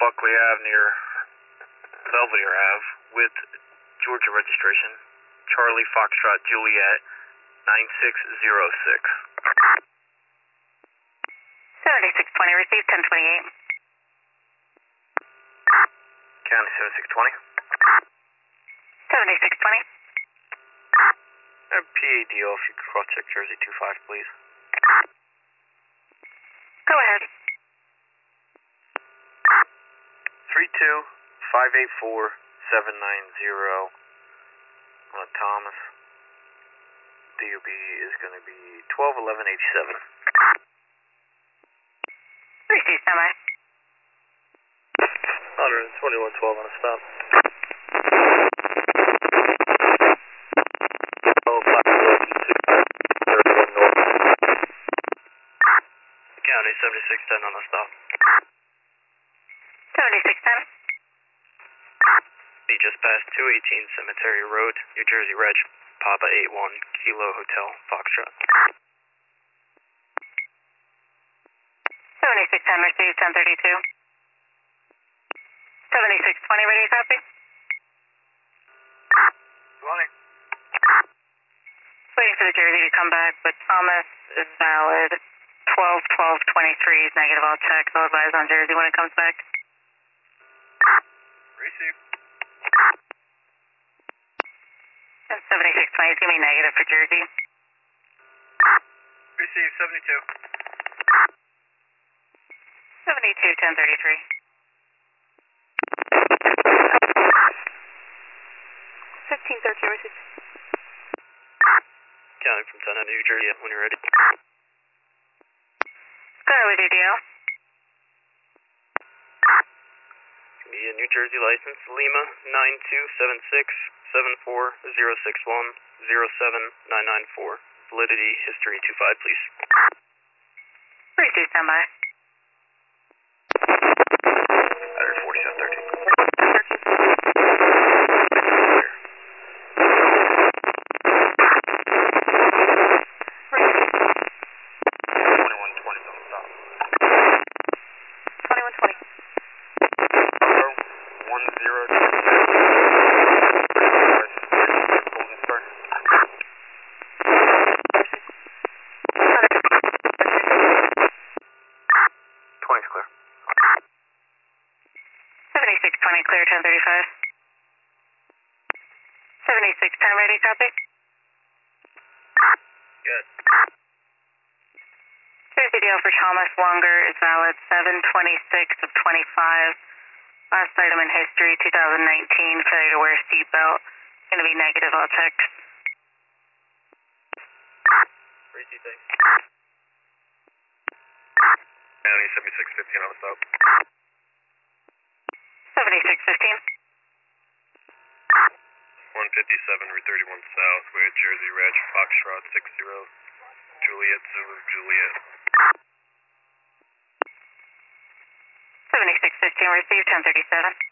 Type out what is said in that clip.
Buckley Ave near Belvedere Ave with Georgia registration. Charlie Foxtrot Juliet 9606. 7620, received 1028. County 7620. 7620. PADO, if you could cross check Jersey 25, please. Go ahead. 32584-790. Thomas. DUB is going to be 121187. Received, semi. 12112 on a stop. County 7610 on a stop. 7610. He just passed 218 Cemetery Road, New Jersey Reg, Papa 81, Kilo Hotel, Foxtrot. 7610, received 1032. 7620, ready to copy? 20. Waiting for the Jersey to come back, but Thomas is valid. 12-12-23 is negative. I'll check. I'll advise on Jersey when it comes back. Receive. And 7620 is going to be negative for Jersey. Receive 72. 72-1033. 1513, received. County from 10 New Jersey when you're ready. Go ahead with your deal. Be a New Jersey license, Lima 9276-74061-07994. Validity history 25, please. Receive, standby. 2120. 20's clear. 7620, clear 1035. 7610, ready, copy? Good. Jersey deal for Thomas Longer is valid 726 of 25. Last item in history, 2019, failure to wear seatbelt. Going to be negative, I'll check. Receive, thanks. County 7615 on the stop. 7615. 157 Route 31 South with Jersey Reg, Foxtrot 60, Juliet Zulu, Juliet. 7615, received 1037.